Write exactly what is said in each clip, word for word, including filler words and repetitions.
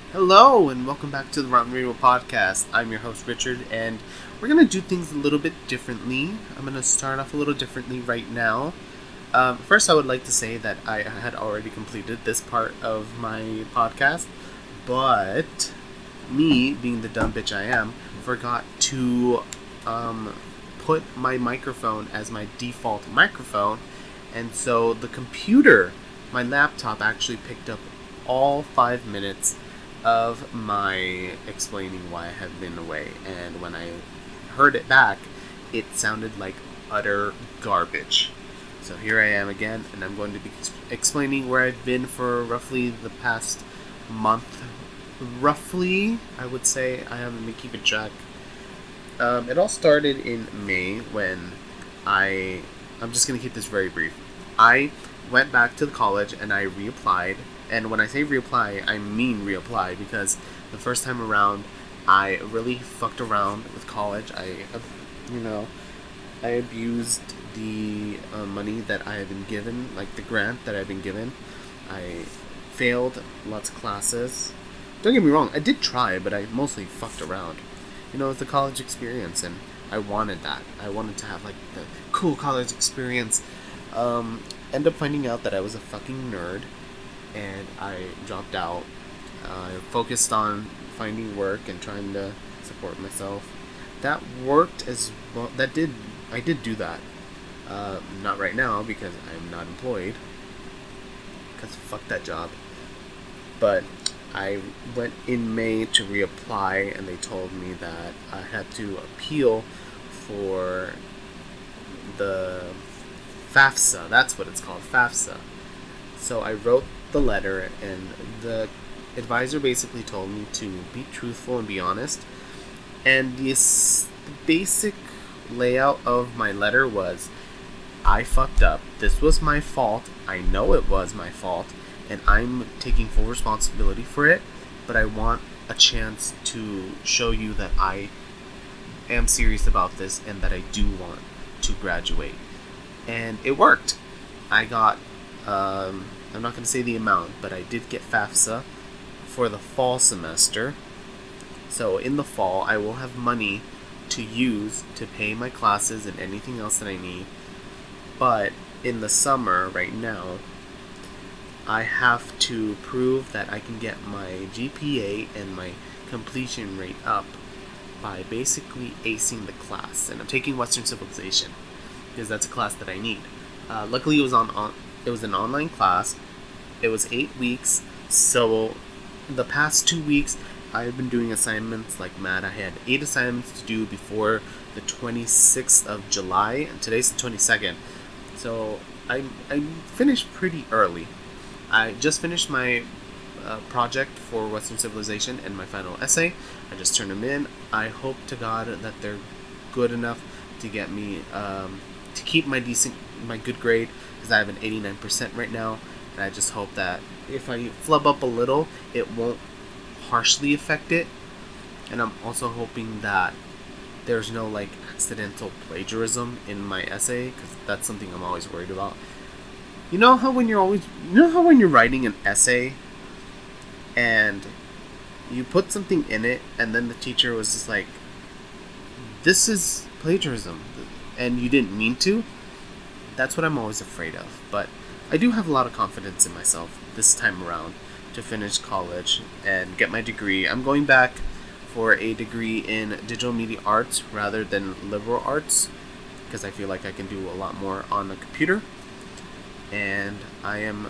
Hello, and welcome back to the Rotten Radio Podcast. I'm your host, Richard, and we're going to do things a little bit differently. I'm going to start off a little differently right now. Um, first, I would like to say that I had already completed this part of my podcast, but me, being the dumb bitch I am, forgot to um, put my microphone as my default microphone, and so the computer, my laptop, actually picked up all five minutes of my explaining why I have been away, and when I heard it back, it sounded like utter garbage. So here I am again, and I'm going to be explaining where I've been for roughly the past month. Roughly, I would say. I haven't been keeping track. Um, it all started in May when I... I'm just going to keep this very brief. I went back to the college and I reapplied. And when I say reapply, I mean reapply, because the first time around, I really fucked around with college. I, you know, I abused the uh, money that I had been given, like the grant that I've been given. I failed lots of classes. Don't get me wrong, I did try, but I mostly fucked around. You know, it's a college experience, and I wanted that. I wanted to have, like, the cool college experience. Um, end up finding out that I was a fucking nerd. And I dropped out. I uh, focused on finding work and trying to support myself. That worked as well. That did. I did do that. Uh, not right now because I'm not employed. Because fuck that job. But I went in May to reapply, and they told me that I had to appeal for the FAFSA. That's what it's called, FAFSA. So I wrote the letter, and the advisor basically told me to be truthful and be honest. And this basic layout of my letter was, I fucked up. This was my fault. I know it was my fault, and I'm taking full responsibility for it. But I want a chance to show you that I am serious about this and that I do want to graduate. And it worked. I got um, I'm not going to say the amount, but I did get FAFSA for the fall semester. So in the fall, I will have money to use to pay my classes and anything else that I need. But in the summer, right now, I have to prove that I can get my G P A and my completion rate up by basically acing the class. And I'm taking Western Civilization because that's a class that I need. Uh, luckily, it was on, on it was an online class. It was eight weeks, so the past two weeks I've been doing assignments like mad. I had eight assignments to do before the twenty-sixth of July, and today's the twenty-second. So I I finished pretty early. I just finished my uh, project for Western Civilization and my final essay. I just turned them in. I hope to God that they're good enough to get me um, to keep my decent my good grade, because I have an eighty-nine percent right now. And I just hope that if I flub up a little, it won't harshly affect it. And I'm also hoping that there's no, like, accidental plagiarism in my essay, because that's something I'm always worried about. You know how when you're always, you know how when you're writing an essay, and you put something in it, and then the teacher was just like, this is plagiarism, and you didn't mean to? That's what I'm always afraid of. But I do have a lot of confidence in myself this time around to finish college and get my degree. I'm going back for a degree in digital media arts rather than liberal arts, because I feel like I can do a lot more on a computer. And I am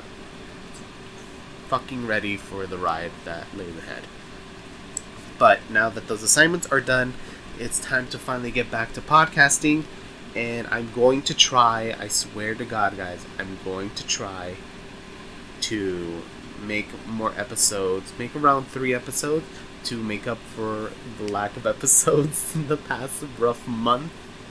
fucking ready for the ride that lays ahead. But now that those assignments are done, it's time to finally get back to podcasting. And I'm going to try, I swear to God, guys, I'm going to try to make more episodes, make around three episodes to make up for the lack of episodes in the past rough month.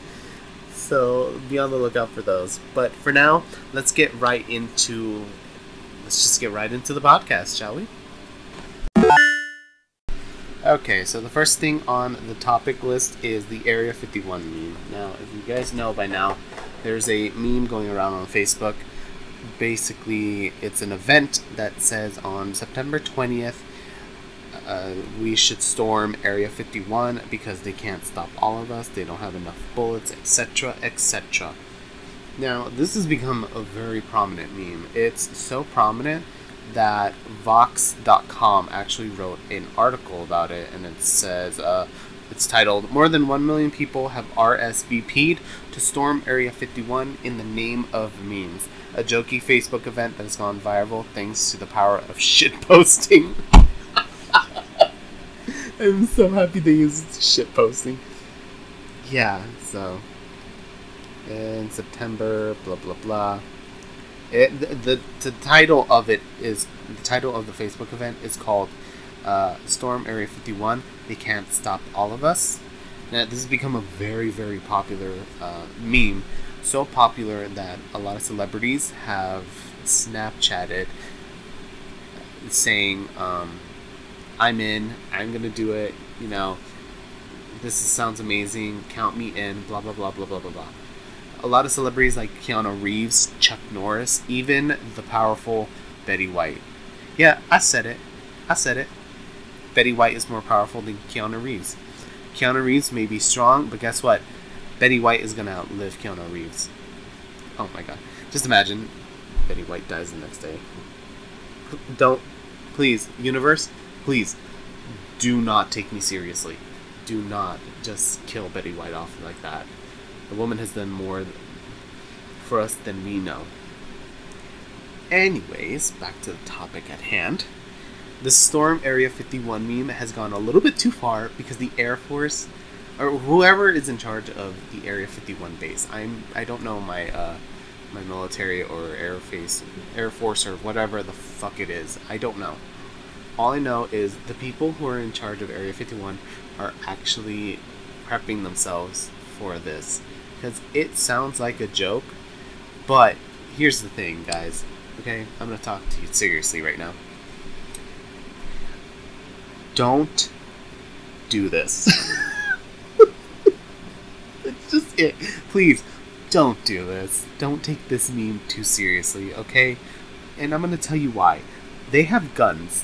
So be on the lookout for those. But for now, let's get right into, let's just get right into the podcast, shall we? Okay, so the first thing on the topic list is the Area fifty-one meme. Now, if you guys know by now, there's a meme going around on Facebook. Basically, it's an event that says on September twentieth, uh, we should storm Area fifty-one because they can't stop all of us. They don't have enough bullets, et cetera, et cetera. Now, this has become a very prominent meme. It's so prominent that Vox dot com actually wrote an article about it, and it says, uh, it's titled, "More than one million people have R S V P'd to storm Area fifty-one in the name of memes. A jokey Facebook event that has gone viral thanks to the power of shitposting." I'm so happy they used shitposting. Yeah, so... in September, blah blah blah. It, the, the the title of it is the title of the Facebook event is called uh, "Storm Area fifty-one. They Can't Stop All of Us." Now, this has become a very very popular uh, meme, so popular that a lot of celebrities have Snapchatted saying, um, "I'm in. I'm gonna do it. You know, this is, sounds amazing. Count me in." Blah blah blah blah blah blah blah. A lot of celebrities like Keanu Reeves, Chuck Norris, even the powerful Betty White. Yeah, I said it. I said it. Betty White is more powerful than Keanu Reeves. Keanu Reeves may be strong, but guess what? Betty White is going to outlive Keanu Reeves. Oh my god. Just imagine Betty White dies the next day. Don't, please, universe, please, do not take me seriously. Do not just kill Betty White off like that. The woman has done more for us than we know. Anyways, back to the topic at hand. The Storm Area fifty-one meme has gone a little bit too far because the Air Force, or whoever is in charge of the Area fifty-one base, I'm I don't know my uh, my military or Air Force, Air Force or whatever the fuck it is. I don't know. All I know is the people who are in charge of Area fifty-one are actually prepping themselves for this. Because it sounds like a joke, but here's the thing, guys. Okay, I'm going to talk to you seriously right now. Don't do this. It's just it. Please, don't do this. Don't take this meme too seriously, okay? And I'm going to tell you why. They have guns.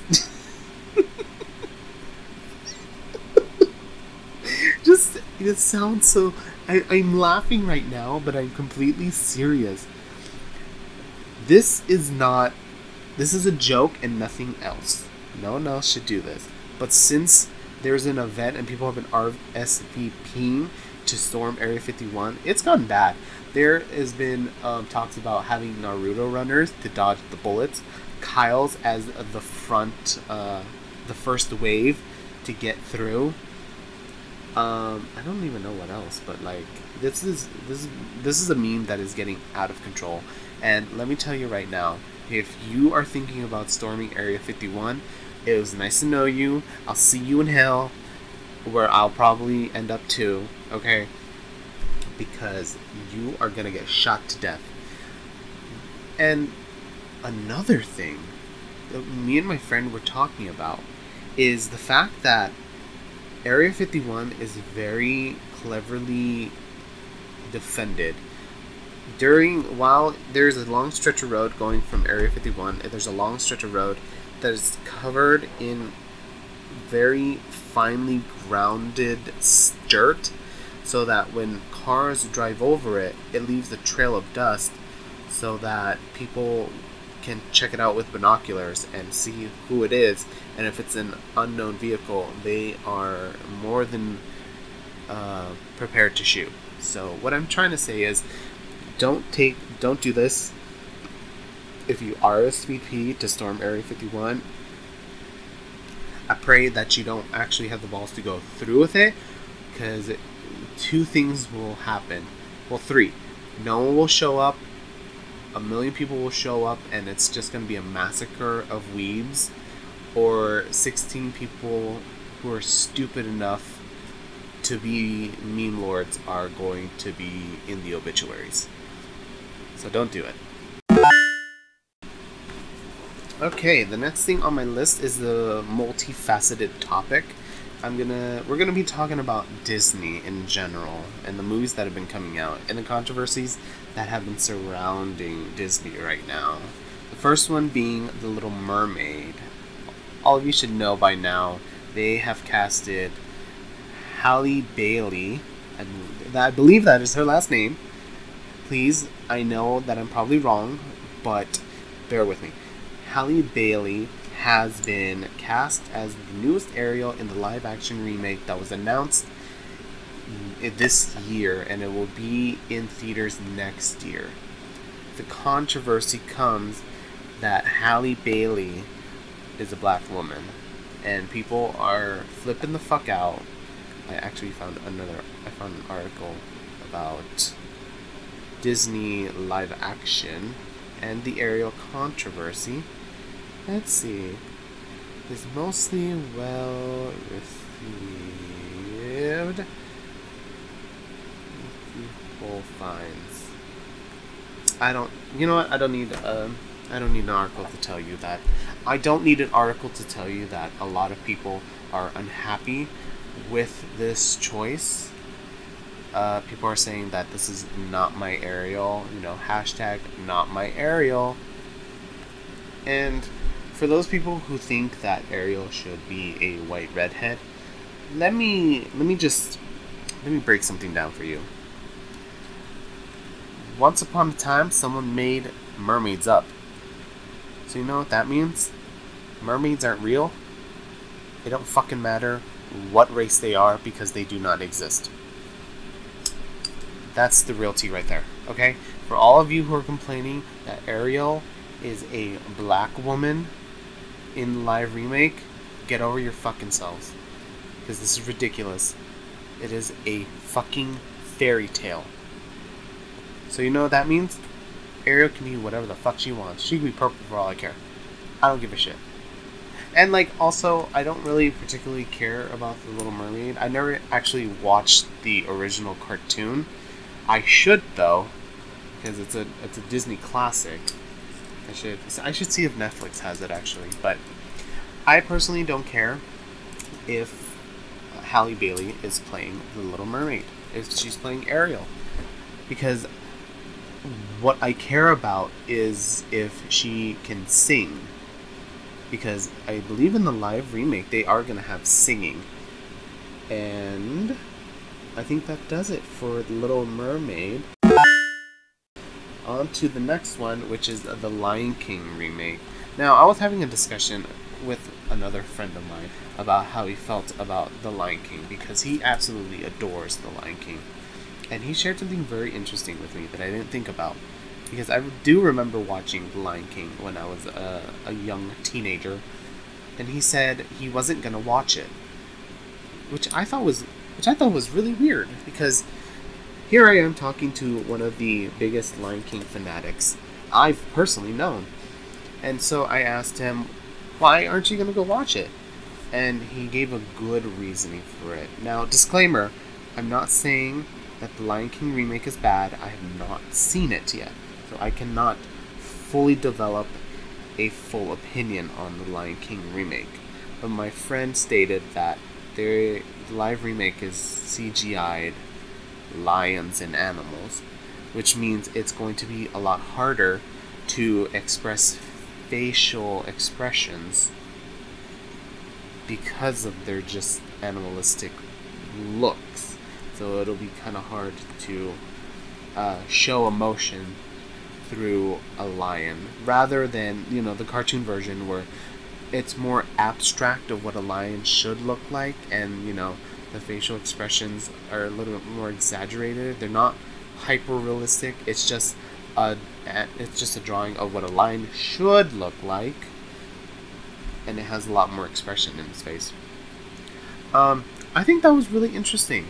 Just, it sounds so... I, I'm laughing right now, but I'm completely serious. This is not... This is a joke and nothing else. No one else should do this. But since there's an event and people have been R S V Ping to storm Area fifty-one, it's gone bad. There has been um, talks about having Naruto runners to dodge the bullets. Kyle's as the front, uh, the first wave to get through. Um, I don't even know what else, but like this is this is this is a meme that is getting out of control. And let me tell you right now, if you are thinking about storming Area fifty-one, it was nice to know you. I'll see you in hell, where I'll probably end up too. Okay, because you are gonna get shot to death. And another thing that me and my friend were talking about is the fact that Area fifty-one is very cleverly defended. During while there's a long stretch of road going from Area fifty-one, there's a long stretch of road that is covered in very finely grounded dirt, so that when cars drive over it, it leaves a trail of dust, so that people can check it out with binoculars and see who it is. And if it's an unknown vehicle, they are more than uh, prepared to shoot. So what I'm trying to say is, don't take, don't do this. If you R S V P to storm Area fifty-one, I pray that you don't actually have the balls to go through with it, because two things will happen. Well, three. No one will show up. A million people will show up, and it's just going to be a massacre of weebs. Or sixteen people who are stupid enough to be meme lords are going to be in the obituaries. So don't do it. Okay, the next thing on my list is the multifaceted topic. I'm gonna we're gonna be talking about Disney in general and the movies that have been coming out and the controversies that have been surrounding Disney right now. The first one being The Little Mermaid. All of you should know by now they have casted Halle Bailey, and I believe that is her last name. Please, I know that I'm probably wrong, but bear with me. Halle Bailey has been cast as the newest Ariel in the live-action remake that was announced this year, and it will be in theaters next year. The controversy comes that Halle Bailey is a black woman, and people are flipping the fuck out. I actually found another, I found an article about Disney live action and the Ariel controversy. Let's see. It's mostly well received. Full finds. I don't. You know what? I don't need. Um. I don't need an article to tell you that. I don't need an article to tell you that a lot of people are unhappy with this choice. Uh, people are saying that this is not my Ariel. You know, hashtag not my Ariel. And for those people who think that Ariel should be a white redhead, let me let me just let me break something down for you. Once upon a time, someone made mermaids up. So you know what that means? Mermaids aren't real. They don't fucking matter what race they are because they do not exist. That's the real tea right there, okay? For all of you who are complaining that Ariel is a black woman in the live remake, get over your fucking selves. Because this is ridiculous. It is a fucking fairy tale. So you know what that means? Ariel can be whatever the fuck she wants. She can be purple for all I care. I don't give a shit. And like, also, I don't really particularly care about The Little Mermaid. I never actually watched the original cartoon. I should though, because it's a it's a Disney classic. I should I should see if Netflix has it actually. But I personally don't care if Halle Bailey is playing The Little Mermaid, if she's playing Ariel, because what I care about is if she can sing. Because I believe in the live remake they are going to have singing. And I think that does it for The Little Mermaid. On to the next one, which is the Lion King remake. Now, I was having a discussion with another friend of mine about how he felt about The Lion King, because he absolutely adores The Lion King. And he shared something very interesting with me that I didn't think about. Because I do remember watching The Lion King when I was a, a young teenager. And he said he wasn't going to watch it. Which I thought was which I thought was really weird. Because here I am talking to one of the biggest Lion King fanatics I've personally known. And so I asked him, why aren't you going to go watch it? And he gave a good reasoning for it. Now, disclaimer, I'm not saying that the Lion King remake is bad. I have not seen it yet. So I cannot fully develop a full opinion on the Lion King remake. But my friend stated that their the live remake is C G I'd lions and animals, which means it's going to be a lot harder to express facial expressions because of their just animalistic looks. So it'll be kind of hard to uh, show emotion through a lion, rather than, you know, the cartoon version where it's more abstract of what a lion should look like, and, you know, the facial expressions are a little bit more exaggerated. They're not hyper realistic. It's just a it's just a drawing of what a lion should look like, and it has a lot more expression in its face. Um, I think that was really interesting,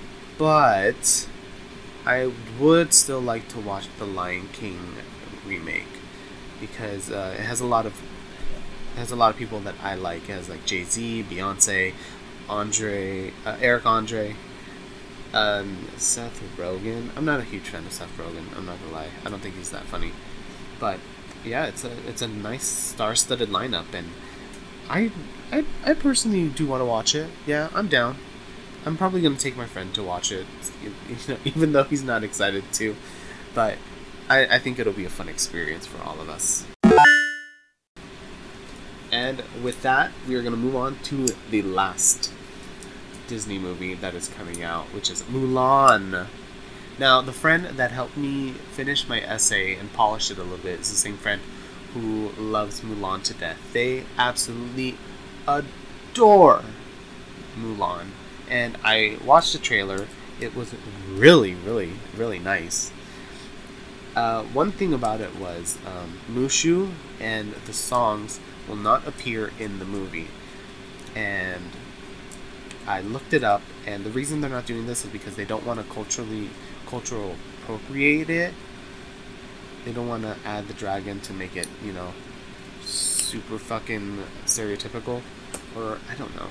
but I would still like to watch the Lion King remake because uh, it has a lot of it has a lot of people that I like. It has like Jay-Z, Beyonce, Andre, uh, Eric Andre, um, Seth Rogen. I'm not a huge fan of Seth Rogen. I'm not gonna lie. I don't think he's that funny, but yeah, it's a it's a nice star-studded lineup, and I I I personally do want to watch it. Yeah, I'm down. I'm probably going to take my friend to watch it, you know, even though he's not excited to. But I, I think it'll be a fun experience for all of us. And with that, we are going to move on to the last Disney movie that is coming out, which is Mulan. Now, the friend that helped me finish my essay and polish it a little bit is the same friend who loves Mulan to death. They absolutely adore Mulan. And I watched the trailer. It was really, really, really nice. Uh, one thing about it was um, Mushu and the songs will not appear in the movie. And I looked it up, and the reason they're not doing this is because they don't want to culturally cultural appropriate it. They don't want to add the dragon to make it, you know, super fucking stereotypical. Or, I don't know.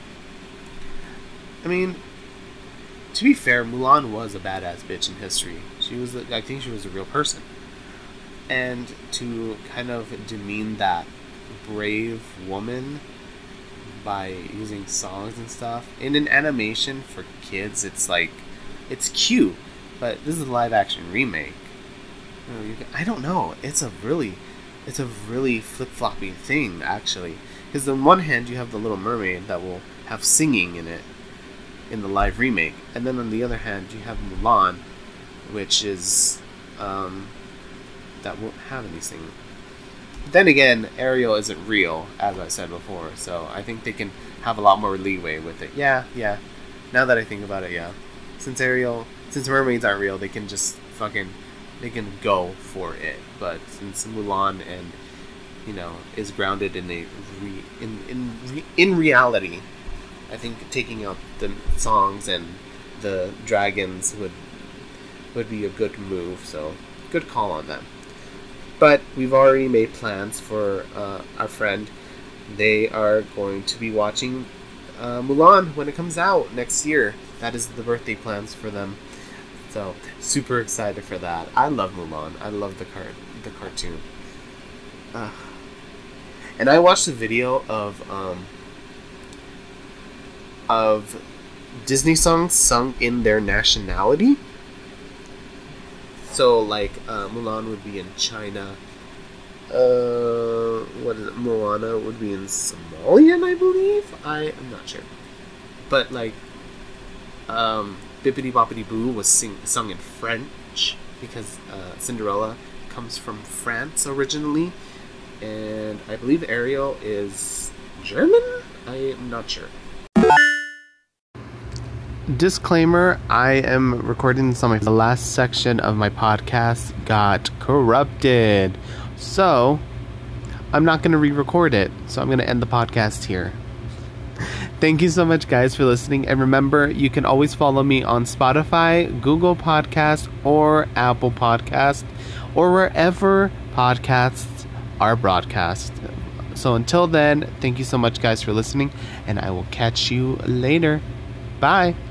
I mean, to be fair, Mulan was a badass bitch in history. She was, I think she was a real person. And to kind of demean that brave woman by using songs and stuff in an animation for kids, it's like, it's cute, but this is a live action remake. You know, you can, I don't know. It's a really, it's a really flip floppy thing actually, because on one hand you have the Little Mermaid that will have singing in it in the live remake, and then on the other hand you have Mulan, which is um, that won't have any singing. Then again, Ariel isn't real, as I said before, so I think they can have a lot more leeway with it. Yeah, yeah. Now that I think about it, yeah. Since Ariel, since mermaids aren't real, they can just fucking, they can go for it. But since Mulan and, you know, is grounded in a re, in in re, in reality, I think taking out the songs and the dragons would would be a good move. So good call on them. But we've already made plans for uh, our friend. They are going to be watching uh, Mulan when it comes out next year. That is the birthday plans for them. So super excited for that. I love Mulan. I love the cart the cartoon. Uh, and I watched a video of um, of Disney songs sung in their nationality. So, like, uh, Mulan would be in China. Uh, what is it? Moana would be in Somalian, I believe. I am not sure, but like, um, Bippity Boppity Boo was sing- sung in French because uh, Cinderella comes from France originally, and I believe Ariel is German. I am not sure. Disclaimer, I am recording this on my the last section of my podcast got corrupted, so I'm not going to re-record it, so I'm going to end the podcast here. Thank you so much, guys, for listening, and remember, you can always follow me on Spotify, Google Podcast, or Apple Podcast, or wherever podcasts are broadcast. So until then, thank you so much, guys, for listening, and I will catch you later. Bye.